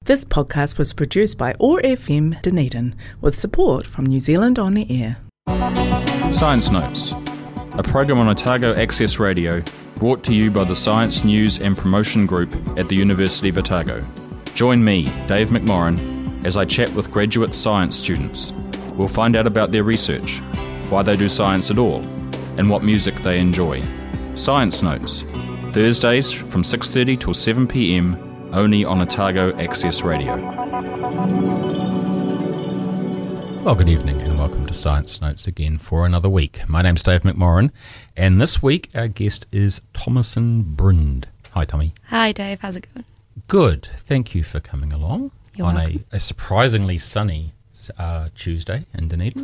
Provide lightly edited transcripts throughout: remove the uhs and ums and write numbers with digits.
This podcast was produced by OAR FM Dunedin with support from New Zealand On the Air. Science Notes, a program on Otago Access Radio, brought to you by the Science News and Promotion Group at the University of Otago. Join me, Dave McMorrin, as I chat with graduate science students. We'll find out about their research, why they do science at all, and what music they enjoy. Science Notes, Thursdays from 6:30 till 7 p.m, only on Otago Access Radio. Well, good evening and welcome to Science Notes again for another week. My name's Dave McMorrin, and this week our guest is Thomasin Brind. Hi, Tommy. Hi, Dave. How's it going? Good. Thank you for coming along You're on welcome. a surprisingly sunny Tuesday in Dunedin.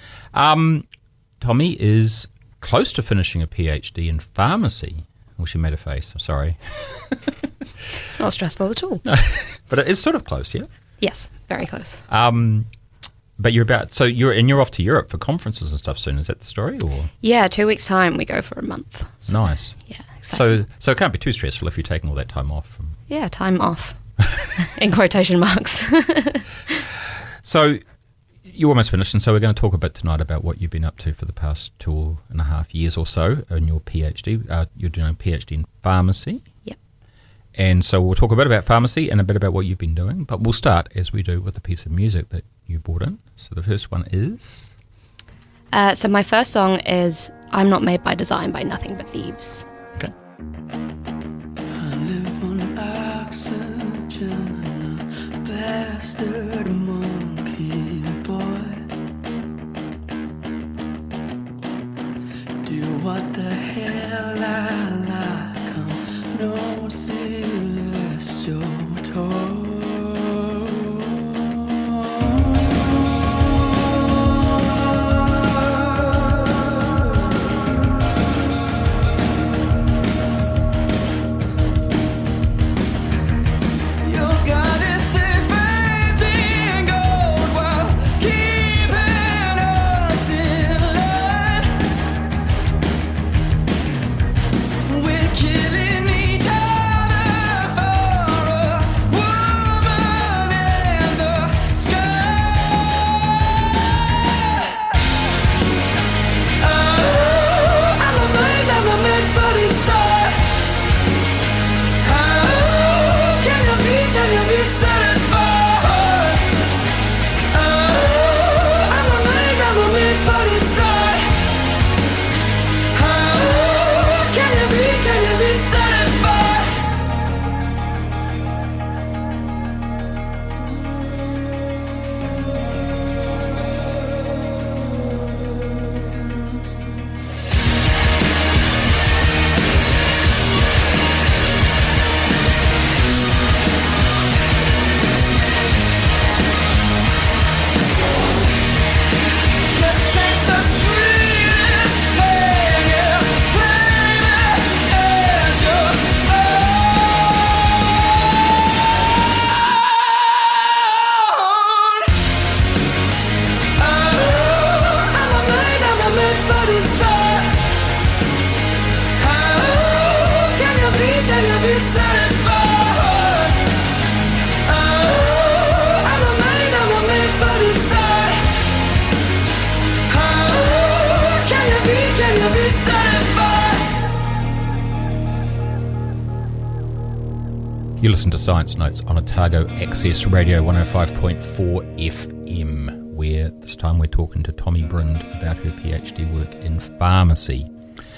Tommy is close to finishing a PhD in pharmacy. Well, she made a face. I'm sorry. It's not stressful at all. But it is sort of close, yeah? Yes, very close. But you're off to Europe for conferences and stuff soon. Is that the story, or? Yeah, 2 weeks' time we go for a month. So, Nice. Yeah, exciting. So it can't be too stressful if you're taking all that time off from. Yeah, time off. In quotation marks. So you're almost finished, and so we're going to talk a bit tonight about what you've been up to for the past 2.5 years or so in your PhD. You're doing a PhD in pharmacy. Yep. And so we'll talk a bit about pharmacy and a bit about what you've been doing, but we'll start, as we do, with a piece of music that you brought in. So the first one is? So my first song is I'm Not Made by Design by Nothing But Thieves. Okay. I live on oxygen, a bastard monkey boy. Do what the hell I like, I'm no celestial toy. Killing each other for a You listen to Science Notes on Otago Access Radio 105.4 FM, where this time we're talking to Tommy Brind about her PhD work in pharmacy.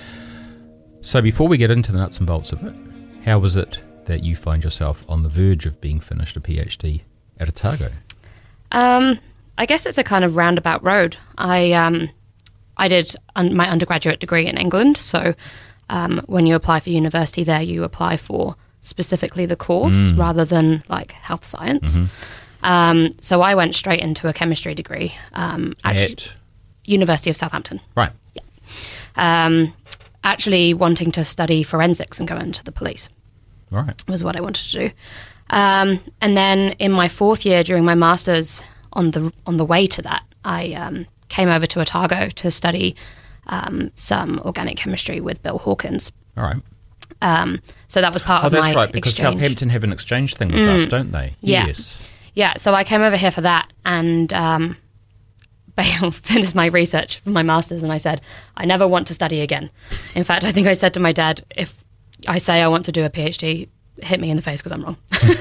So before we get into the nuts and bolts of it, how was it that you find yourself on the verge of being finished a PhD at Otago? I guess it's a kind of roundabout road. I did my undergraduate degree in England, so when you apply for university there, you apply for specifically the course rather than like health science. So I went straight into a chemistry degree at University of Southampton. Right. Yeah. Actually wanting to study forensics and go into the police. Right. Was what I wanted to do. And then in my fourth year during my master's, on the way to that, I came over to Otago to study some organic chemistry with Bill Hawkins. All right. So that was part of my that's right, because exchange. Southampton have an exchange thing with us, don't they? Yeah. Yes. Yeah, so I came over here for that and finished my research for my master's, and I said, I never want to study again. In fact, I think I said to my dad, if I say I want to do a PhD, hit me in the face because I'm wrong.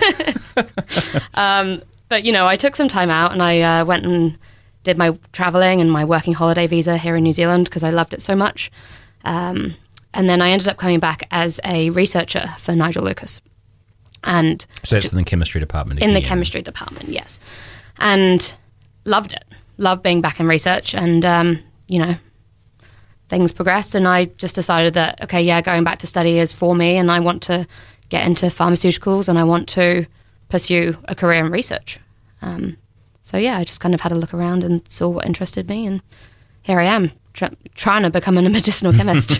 But, I took some time out and I went and did my travelling and my working holiday visa here in New Zealand because I loved it so much. And then I ended up coming back as a researcher for Nigel Lucas. And So that's in the chemistry department in the again. chemistry department, yes. And loved it. Loved being back in research. And, things progressed and I just decided that, okay, yeah, going back to study is for me and I want to get into pharmaceuticals and I want to pursue a career in research. So, yeah, I just kind of had a look around and saw what interested me and here I am trying to become a medicinal chemist.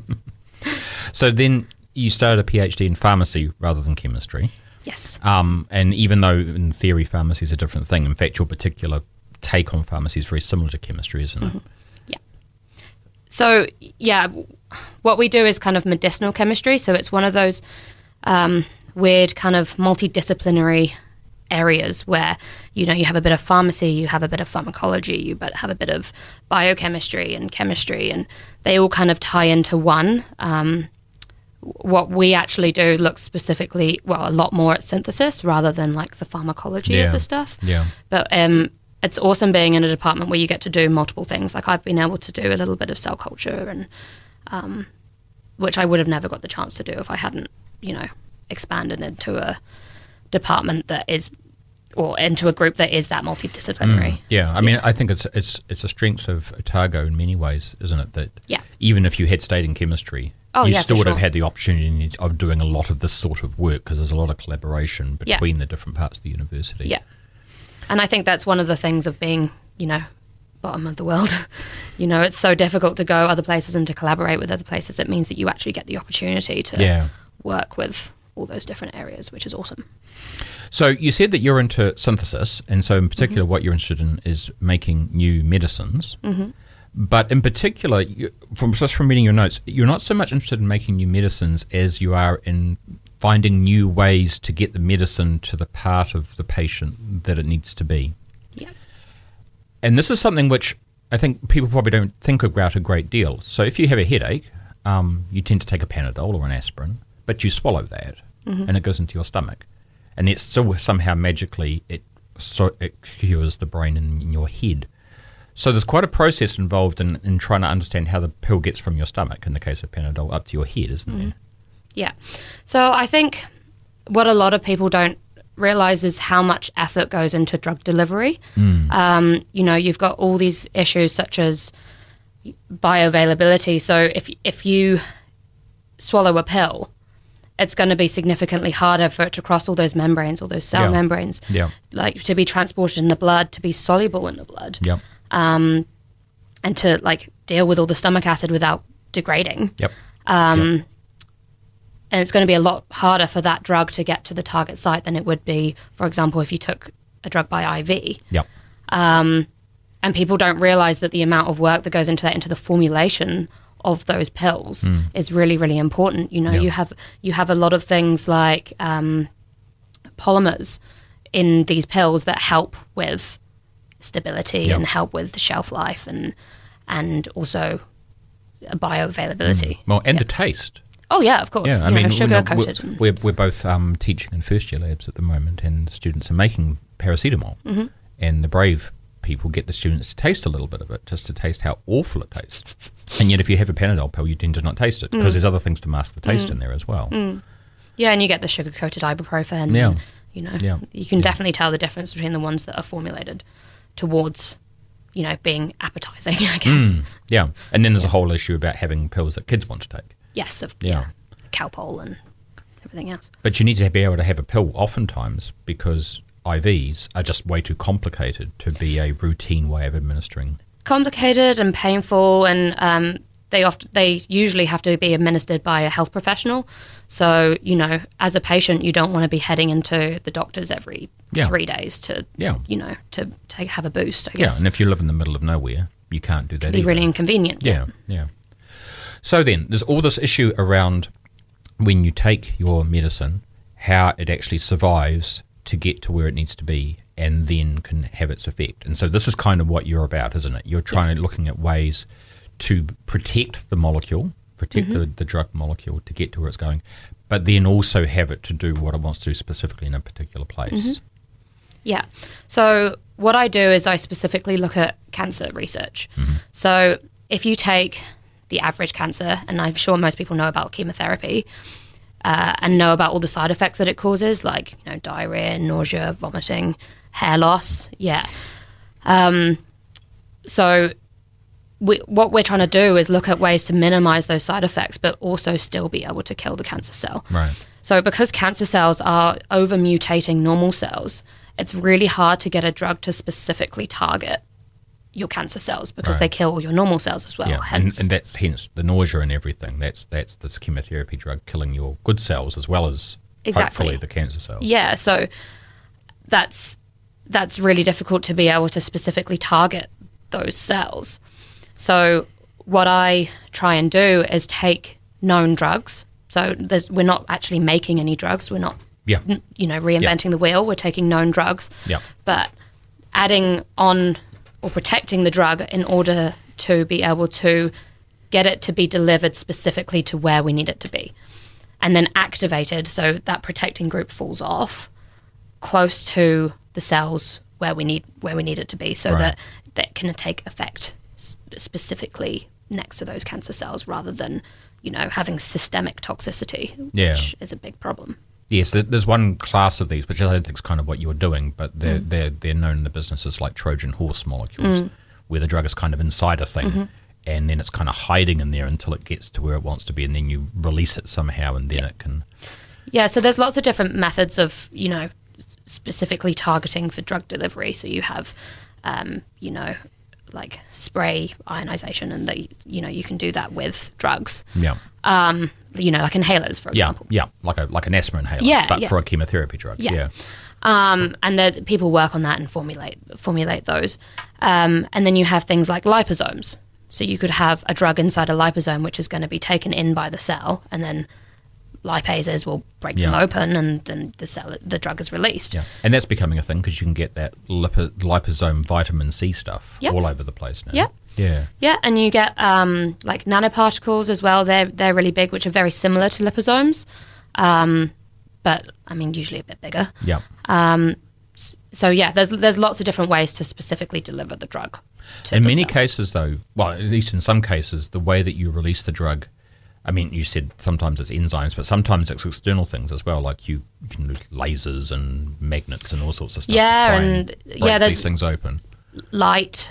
So then you started a PhD in pharmacy rather than chemistry. Yes. And even though in theory pharmacy is a different thing, in fact your particular take on pharmacy is very similar to chemistry, isn't it? Yeah. So, yeah, what we do is kind of medicinal chemistry. So it's one of those weird kind of multidisciplinary areas where, you have a bit of pharmacy, you have a bit of pharmacology, you have a bit of biochemistry and chemistry, and they all kind of tie into one. What we actually do looks specifically, a lot more at synthesis rather than like the pharmacology of the stuff. Yeah. But it's awesome being in a department where you get to do multiple things. Like I've been able to do a little bit of cell culture and which I would have never got the chance to do if I hadn't, expanded into a department that is, or into a group that is that multidisciplinary. Yeah, I mean, I think it's a strength of Otago in many ways, isn't it? That Yeah. even if you had stayed in chemistry, you yeah, still for would have sure. had the opportunity of doing a lot of this sort of work because there's a lot of collaboration between the different parts of the university. Yeah. And I think that's one of the things of being, bottom of the world. It's so difficult to go other places and to collaborate with other places. It means that you actually get the opportunity to work with all those different areas, which is awesome. So you said that you're into synthesis, and so in particular what you're interested in is making new medicines. Mm-hmm. But in particular, from reading your notes, you're not so much interested in making new medicines as you are in finding new ways to get the medicine to the part of the patient that it needs to be. Yeah. And this is something which I think people probably don't think about a great deal. So if you have a headache, you tend to take a Panadol or an aspirin, but you swallow that and it goes into your stomach. And it's still somehow magically it cures the brain in your head. So there's quite a process involved in trying to understand how the pill gets from your stomach, in the case of Panadol, up to your head, isn't there? Yeah. So I think what a lot of people don't realize is how much effort goes into drug delivery. You've got all these issues such as bioavailability. So if you swallow a pill, it's going to be significantly harder for it to cross all those membranes, all those cell membranes, like to be transported in the blood, to be soluble in the blood, and to like deal with all the stomach acid without degrading. And it's going to be a lot harder for that drug to get to the target site than it would be, for example, if you took a drug by IV. And people don't realize that the amount of work that goes into that, into the formulation of those pills is really, really important. You have a lot of things like polymers in these pills that help with stability and help with the shelf life and also bioavailability. Well, and the taste. Oh yeah, of course. Yeah, I mean, sugar coated. We're both teaching in first year labs at the moment, and the students are making paracetamol, and the brave people get the students to taste a little bit of it, just to taste how awful it tastes. And yet, if you have a Panadol pill, you tend to not taste it because there's other things to mask the taste in there as well. Yeah, and you get the sugar coated ibuprofen. Yeah. And, you can definitely tell the difference between the ones that are formulated towards, being appetizing, I guess. Yeah, and then there's a whole issue about having pills that kids want to take. Yes, Calpol and everything else. But you need to be able to have a pill oftentimes because IVs are just way too complicated to be a routine way of administering. Complicated and painful, and they usually have to be administered by a health professional. So, as a patient, you don't want to be heading into the doctors every 3 days to have a boost, I guess. Yeah, and if you live in the middle of nowhere, you can't do that It'd be either. really inconvenient. Yeah. So then, there's all this issue around when you take your medicine, how it actually survives to get to where it needs to be and then can have its effect. And so this is kind of what you're about, isn't it? You're trying to looking at ways to protect the molecule, protect the drug molecule to get to where it's going, but then also have it to do what it wants to do specifically in a particular place. Yeah. So what I do is I specifically look at cancer research. So if you take the average cancer, and I'm sure most people know about chemotherapy, and know about all the side effects that it causes, like diarrhea, nausea, vomiting, hair loss. So what we're trying to do is look at ways to minimize those side effects, but also still be able to kill the cancer cell. Right. So because cancer cells are over mutating normal cells, it's really hard to get a drug to specifically target your cancer cells because they kill all your normal cells as well. Yeah, Hence, and that's hence the nausea and everything. That's this chemotherapy drug killing your good cells as well as hopefully the cancer cells. Yeah, so that's really difficult to be able to specifically target those cells. So what I try and do is take known drugs. So we're not actually making any drugs. We're not reinventing the wheel. We're taking known drugs. Yeah. But adding on or protecting the drug in order to be able to get it to be delivered specifically to where we need it to be. And then activated so that protecting group falls off close to the cells where we need it to be, so that can take effect specifically next to those cancer cells rather than, having systemic toxicity, which is a big problem. Yes, there's one class of these, which I don't think is kind of what you're doing, but they're known in the business as like Trojan horse molecules, where the drug is kind of inside a thing, and then it's kind of hiding in there until it gets to where it wants to be, and then you release it somehow, and then it can... Yeah, so there's lots of different methods of, specifically targeting for drug delivery. So you have, like spray ionization, and you can do that with drugs. Yeah. Like inhalers, for example. Yeah, like an asthma inhaler, but for a chemotherapy drug. Yeah. And people work on that and formulate those. And then you have things like liposomes. So you could have a drug inside a liposome which is going to be taken in by the cell, and then lipases will break them open, and then the drug is released. Yeah, and that's becoming a thing because you can get that liposome vitamin C stuff all over the place now. Yeah, and you get like nanoparticles as well. They're really big, which are very similar to liposomes, but I mean usually a bit bigger. Yeah. So there's lots of different ways to specifically deliver the drug. In many cases, though, well, at least in some cases, the way that you release the drug, I mean, you said sometimes it's enzymes, but sometimes it's external things as well, like you can use lasers and magnets and all sorts of stuff. Break these things open. Light.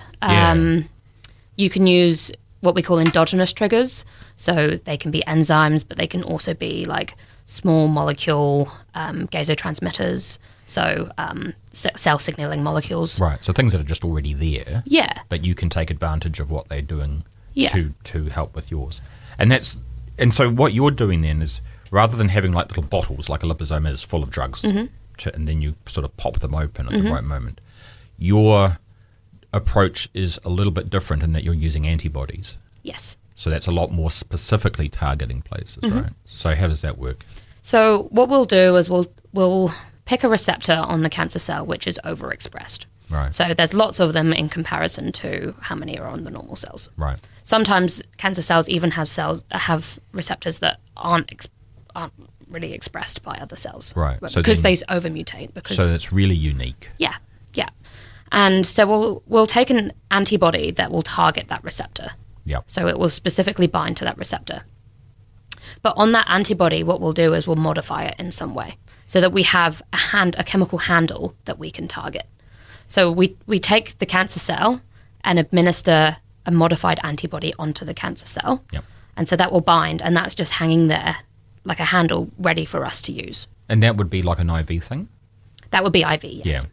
You can use what we call endogenous triggers, so they can be enzymes, but they can also be like small molecule gasotransmitters. So cell signaling molecules. Right, so things that are just already there. Yeah. But you can take advantage of what they're doing to help with yours. And so what you're doing then is, rather than having like little bottles, like a liposome is full of drugs, and then you sort of pop them open at the right moment, your approach is a little bit different in that you're using antibodies. Yes. So that's a lot more specifically targeting places, right? So how does that work? So what we'll do is we'll pick a receptor on the cancer cell which is overexpressed. Right. So there's lots of them in comparison to how many are on the normal cells. Right. Sometimes cancer cells even have receptors that aren't really expressed by other cells. Right. So because they overmutate. So it's really unique. Yeah. And so we'll take an antibody that will target that receptor. Yeah. So it will specifically bind to that receptor. But on that antibody, what we'll do is we'll modify it in some way so that we have a chemical handle that we can target. So we take the cancer cell and administer a modified antibody onto the cancer cell. Yep. And so that will bind, and that's just hanging there like a handle ready for us to use. And that would be like an IV thing? That would be IV, yes. Yeah.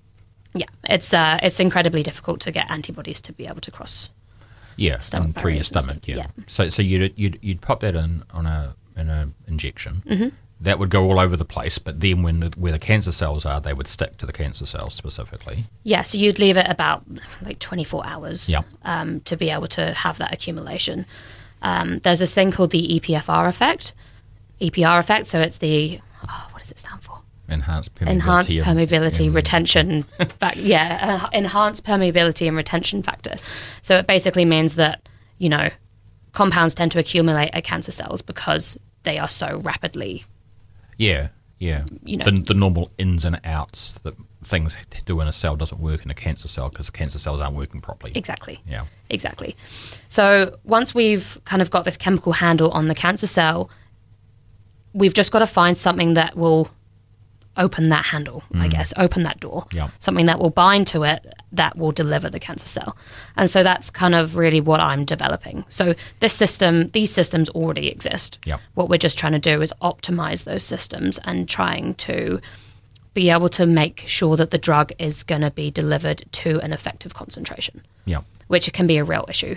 Yeah, it's incredibly difficult to get antibodies to be able to cross. Yeah, through your stomach. Yeah. So you'd pop that in on an injection. Mm-hmm. That would go all over the place, but then where the cancer cells are, they would stick to the cancer cells specifically. Yeah, so you'd leave it about like 24 hours to be able to have that accumulation. There's this thing called the EPFR effect. Yeah. effect. So it's the, what does it stand for? Enhanced permeability. Enhanced permeability retention. Enhanced permeability and retention factor. So it basically means that, compounds tend to accumulate at cancer cells because they are so rapidly. Yeah. The normal ins and outs that things do in a cell doesn't work in a cancer cell because cancer cells aren't working properly. Exactly. Yeah. Exactly. So once we've kind of got this chemical handle on the cancer cell, we've just got to find something that will open that handle, I guess, open that door. Yeah. Something that will bind to it that will deliver the cancer cell. And so that's kind of really what I'm developing. So these systems already exist. Yeah. What we're just trying to do is optimize those systems and trying to be able to make sure that the drug is going to be delivered to an effective concentration. Yeah. Which can be a real issue.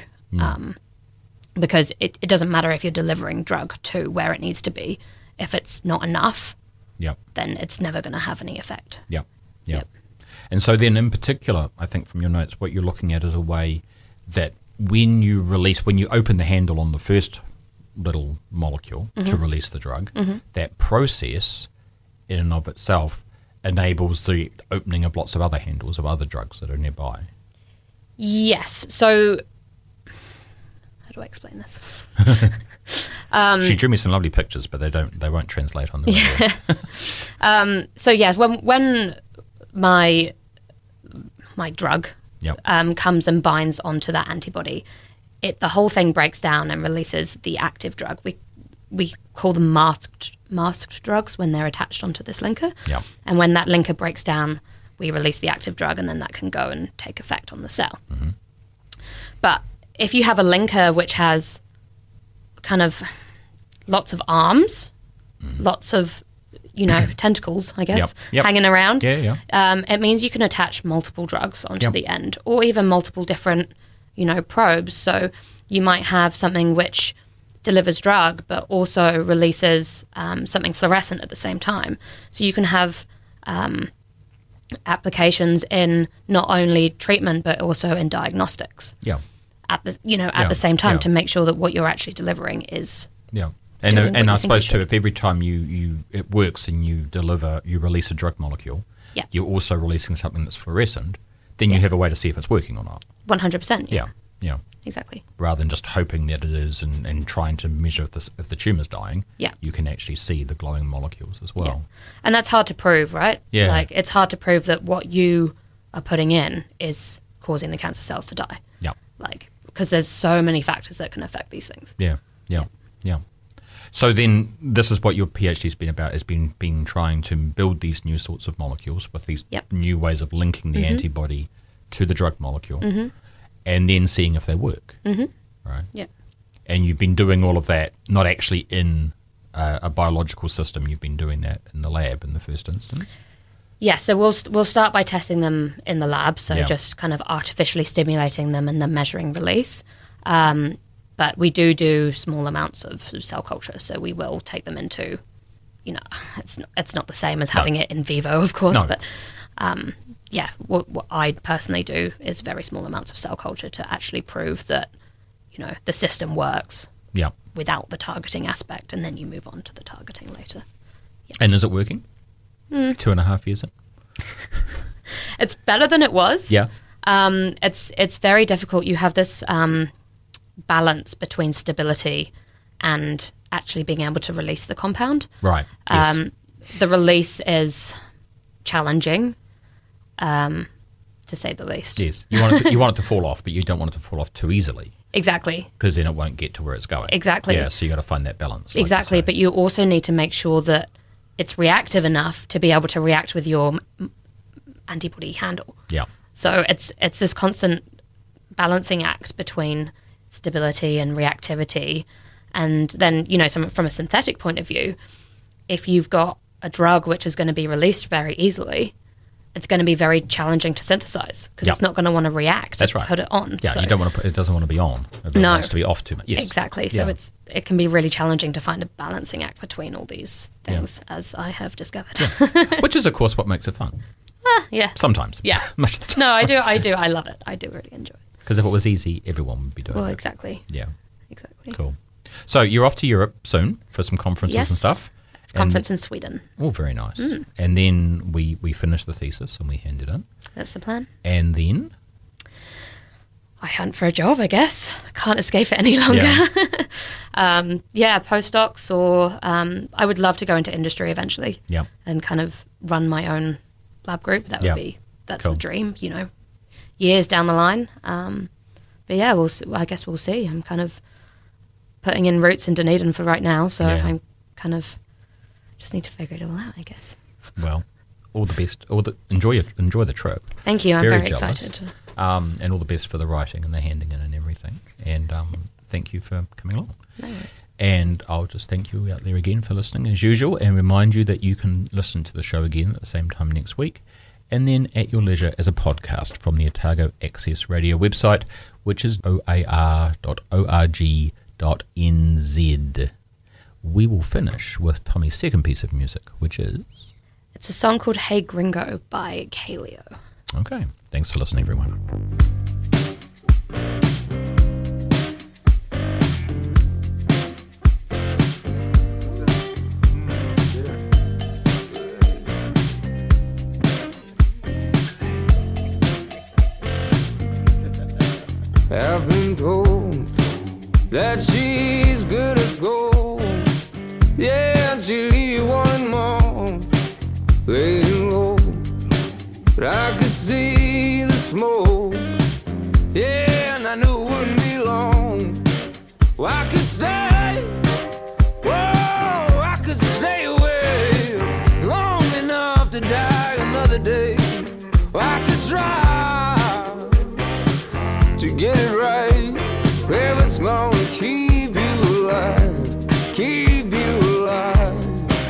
Because it doesn't matter if you're delivering drug to where it needs to be. If it's not enough, then it's never going to have any effect. Yeah. Yep. And so then in particular, I think from your notes, what you're looking at is a way that when you open the handle on the first little molecule to release the drug, that process in and of itself enables the opening of lots of other handles of other drugs that are nearby. Yes. So how do I explain this? She drew me some lovely pictures, but they won't translate on the radio. So yes, when my drug comes and binds onto that antibody, the whole thing breaks down and releases the active drug. We call them masked drugs when they're attached onto this linker. Yeah. And when that linker breaks down, we release the active drug, and then that can go and take effect on the cell. Mm-hmm. But if you have a linker which has kind of lots of arms, lots of, tentacles, I guess, hanging around, it means you can attach multiple drugs onto the end, or even multiple different, probes. So you might have something which delivers drug but also releases something fluorescent at the same time. So you can have applications in not only treatment but also in diagnostics. Yeah. At the same time to make sure that what you're actually delivering is and I suppose too, if every time it works and you release a drug molecule, you're also releasing something that's fluorescent, then you have a way to see if it's working or not. 100%. Yeah. Exactly. Rather than just hoping that it is and trying to measure if the tumour's dying, you can actually see the glowing molecules as well. Yeah. And that's hard to prove, right? Yeah. Like, it's hard to prove that what you are putting in is causing the cancer cells to die. Yeah. Because there's so many factors that can affect these things. Yeah. So then this is what your PhD's been about, has been trying to build these new sorts of molecules with these new ways of linking the antibody to the drug molecule and then seeing if they work. Right? Yeah. And you've been doing all of that, not actually in a biological system, you've been doing that in the lab in the first instance? Yeah, so we'll start by testing them in the lab, so just kind of artificially stimulating them and then measuring release. But we do small amounts of cell culture, so we will take them into, it's not the same as having it in vivo, of course, but what I personally do is very small amounts of cell culture to actually prove that, the system works without the targeting aspect, and then you move on to the targeting later. Yeah. And is it working? 2.5 years in? It's better than it was. Yeah. It's very difficult. You have this balance between stability and actually being able to release the compound. Right. Yes. The release is challenging, to say the least. Yes. You want it to fall off, but you don't want it to fall off too easily. Exactly. Because then it won't get to where it's going. Exactly. Yeah, so you got to find that balance. Exactly, but you also need to make sure that it's reactive enough to be able to react with your antibody handle. Yeah. So it's this constant balancing act between stability and reactivity. And then, from a synthetic point of view, if you've got a drug which is going to be released very easily, it's going to be very challenging to synthesize because it's not going to want to react to put it on. Yeah, so. you don't want to it doesn't want to be on. It wants to be off too much. Yes. Exactly. So it can be really challenging to find a balancing act between all these things, as I have discovered. Yeah. Which is, of course, what makes it fun. Yeah. Sometimes. Yeah. Much of the time. No, I do. I love it. I do really enjoy it. Because if it was easy, everyone would be doing it. Well, exactly. Yeah. Exactly. Cool. So you're off to Europe soon for some conferences Yes. and stuff. Conference in Sweden. Oh, very nice. And then we finish the thesis and we hand it in. That's the plan. And then? I hunt for a job, I guess. I can't escape it any longer. Postdocs, or I would love to go into industry eventually. Yeah. And kind of run my own lab group. That's Cool. the dream, years down the line. But yeah, I guess we'll see. I'm kind of putting in roots in Dunedin for right now, so I'm kind of just need to figure it all out, I guess. Well, all the best. Enjoy the trip. Thank you. I'm very jealous. excited. And all the best for the writing and the handing in and everything. And thank you for coming along. No worries. And I'll just thank you out there again for listening as usual, and remind you that you can listen to the show again at the same time next week, and then at your leisure as a podcast from the Otago Access Radio website, which is oar.org.nz. We will finish with Tommy's second piece of music, which is... It's a song called Hey Gringo by Kaleo. Okay. Thanks for listening, everyone. I've been told that she's good as gold. Yeah, she'll leave you wanting more, laying low. But I could see the smoke, yeah, and I knew it wouldn't be long. Well, I could stay, whoa, I could stay away long enough to die another day. Well, I could try to get it right, if it's gonna keep you alive, keep you alive.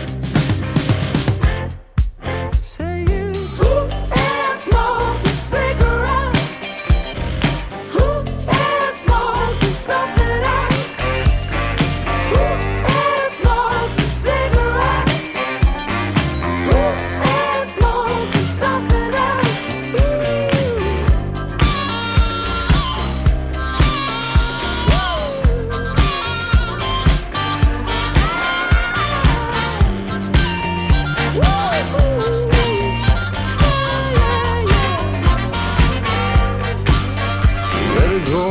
Saying, who is smoking cigarettes? Who is smoking something else? Who is smoking cigarettes? Who is smoking something else? Let it go,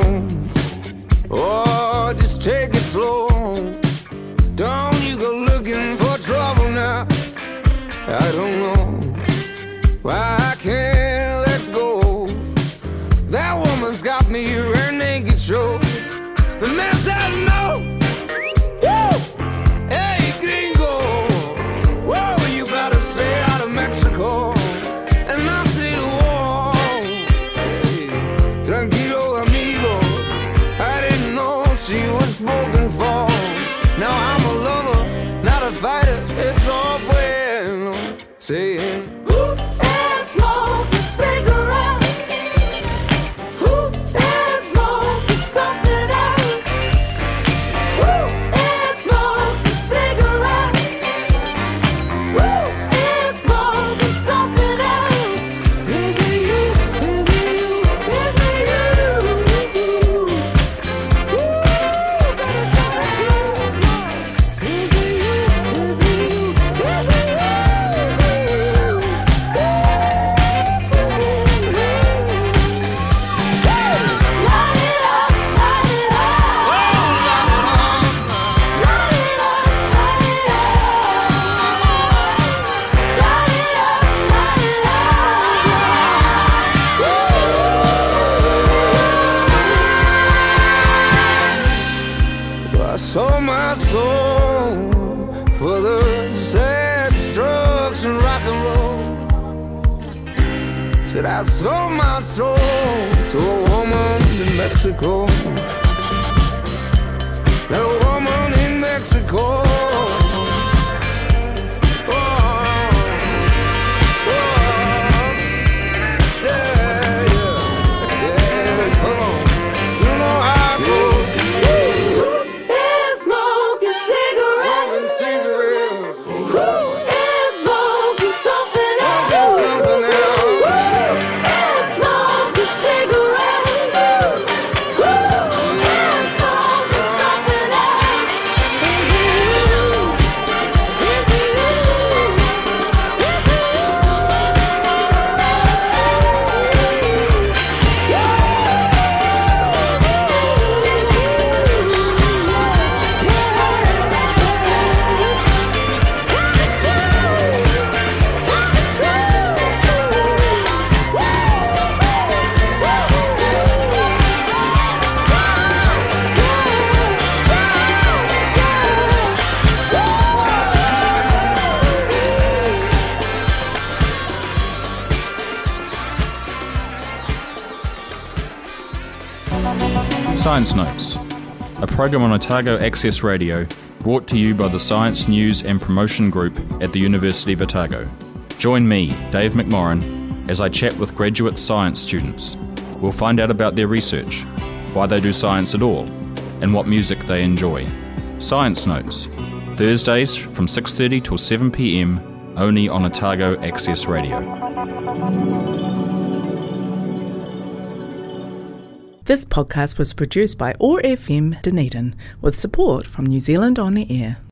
or just take it slow. Don't you go looking for trouble now. I don't know why I can't let go. That woman's got me rear naked show. The man said no. Woo! Hey gringo, whoa, you better stay out of Mexico. And I say to war, hey, tranquilo amigo, I didn't know she was spoken for. Now I'm a lover, not a fighter, it's all bueno. Saying, who is smoking cigarettes? Who is smoking something else? Who is smoking cigarettes? Who is smoking something else? Is it you? Is it you? Is it you? Ooh, better tell the truth. Is it you? Is it you? Is it you? Light it up, light it up. Light it up, light it up. Light it up, light it up. I sold my soul for the sex, drugs, and rock and roll. Said I sold my soul to a woman in Mexico. That woman in Mexico. Oh, oh, yeah, yeah, yeah, come on. You know how I go. Is smoking cigarettes? Who is smoking something else? Something else. Who is smoking cigarettes? Who is smoking something else? Science Notes, a program on Otago Access Radio, brought to you by the Science News and Promotion Group at the University of Otago. Join me, Dave McMorran, as I chat with graduate science students. We'll find out about their research, why they do science at all, and what music they enjoy. Science Notes, Thursdays from 6:30 till 7 p.m, only on Otago Access Radio. This podcast was produced by OAR FM Dunedin with support from New Zealand On the Air.